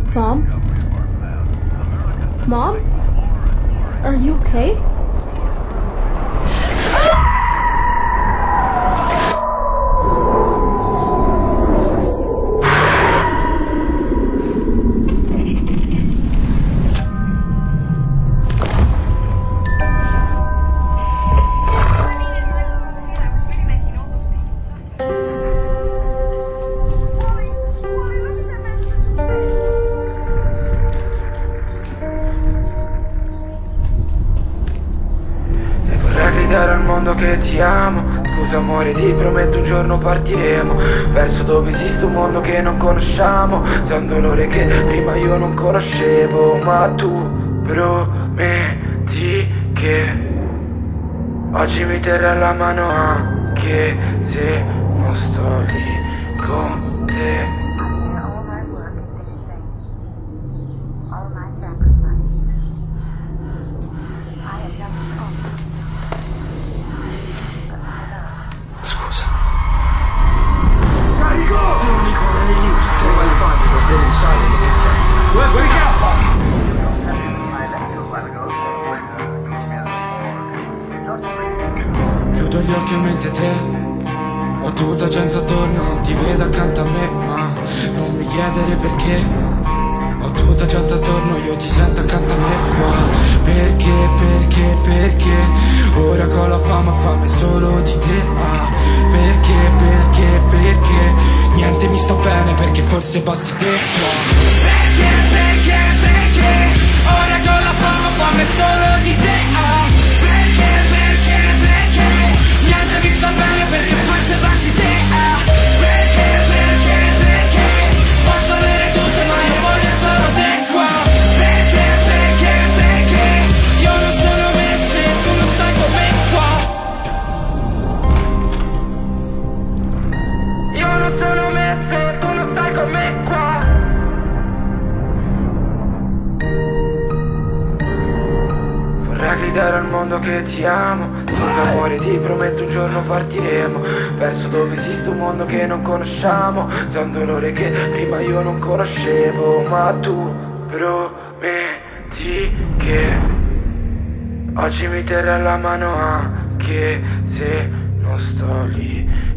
Mom? Mom? Are you okay? Gridare al mondo che ti amo. Scusa amore, ti prometto un giorno partiremo verso dove esiste un mondo che non conosciamo. C'è un dolore che prima io non conoscevo, ma tu prometti che oggi mi terrai la mano anche se non sto lì con te. Scusa. Carico! Tu non mi corri lì, trova il panico per il sale che sei. Wake up! Chiudo gli occhi e mentre te ho tutta gente attorno, non ti vedo accanto a me, ma non mi chiedere perché. Ho tutta gente attorno, io ti sento accanto a me qua. Perché ora con la fame solo di te. Perché niente mi sta bene, perché forse basti te qua. Perché ora con la fame solo di te. Perché niente mi sta bene, perché forse basti te. Perché posso avere tutte ma io voglio solo te qua. Perché io non sono me se tu non stai con me qua. Io non sono me se tu non stai con me qua. Vorrei gridare al mondo che ti amo. Scusa amore, ti prometto un giorno partiremo verso dove esiste un mondo che non conosciamo. C'è un dolore che prima io non conoscevo, ma tu prometti che oggi mi terrai la mano anche se non sto lì